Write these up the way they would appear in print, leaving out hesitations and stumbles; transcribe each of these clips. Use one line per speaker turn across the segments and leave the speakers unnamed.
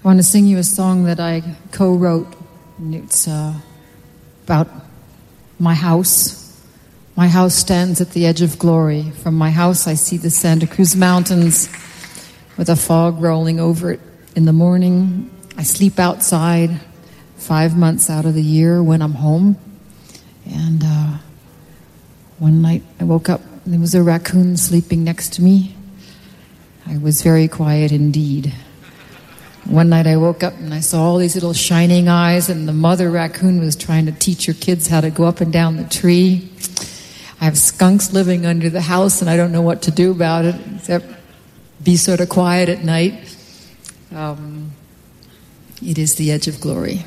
want to sing you a song that I co-wrote. And it's about my house. My house stands at the edge of glory. From my house I see the Santa Cruz Mountains with a fog rolling over it in the morning. I sleep outside 5 months out of the year when I'm home. And one night I woke up and there was a raccoon sleeping next to me. I was very quiet indeed. One night I woke up and I saw all these little shining eyes, and the mother raccoon was trying to teach her kids how to go up and down the tree. I have skunks living under the house and I don't know what to do about it except be sort of quiet at night. It is the edge of glory.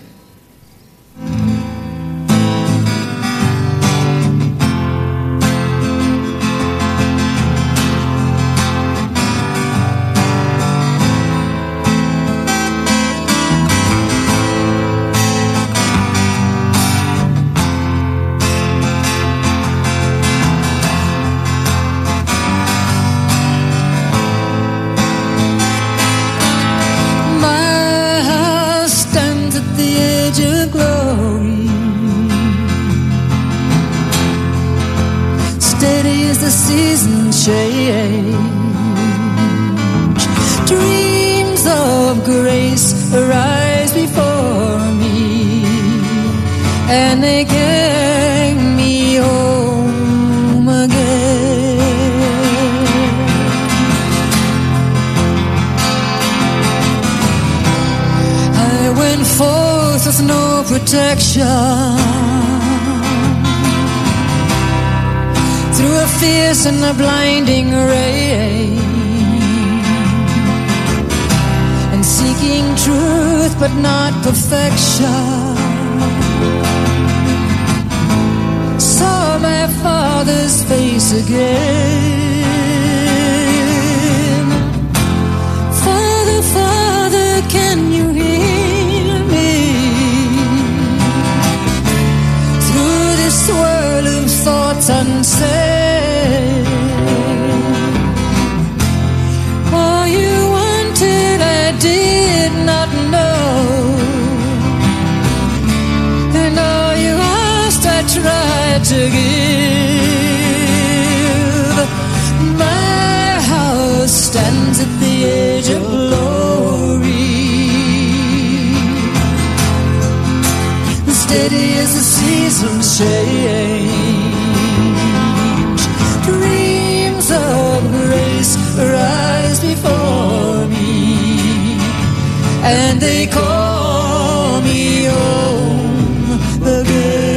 Dreams of grace arise before me, and they carry me home again. I went forth with no protection, through a fierce and a blinding rain, and seeking truth but not perfection, saw my Father's face again. Father, Father, can you hear me? Through this swirl of thoughts unsaid, all you wanted I did not know, and all you asked I tried to give. My house stands at the edge of glory, steady as the seasons change. Dreams of grace rise before me, and they call me home again.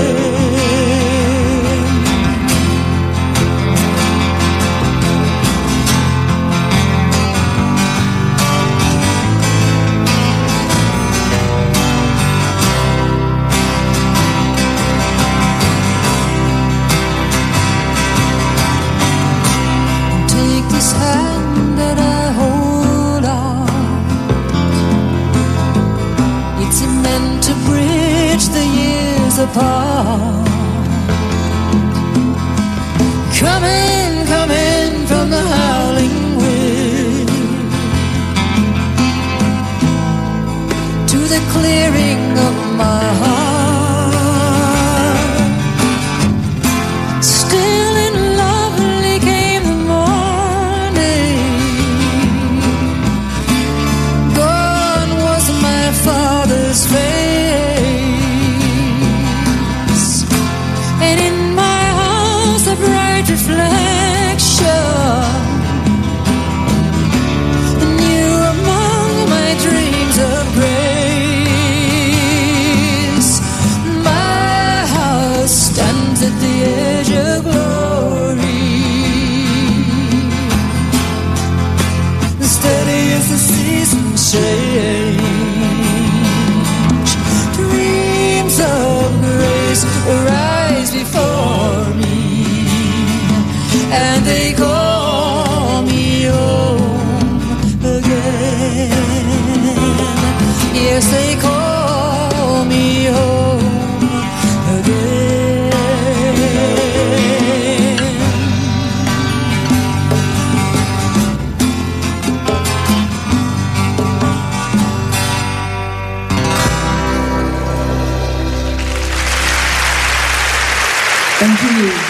This hand that I hold on, it's meant to bridge the years apart. Coming, coming from the howling wind to the clearing of my heart. Still and lovely came the Father's face, and in my house a bright reflection, and you among my dreams of grace. My house stands at the edge of glory, steady as the seasons change. Of grace arise before me, and they call me home again. Yes, they call me home again.
Thank you.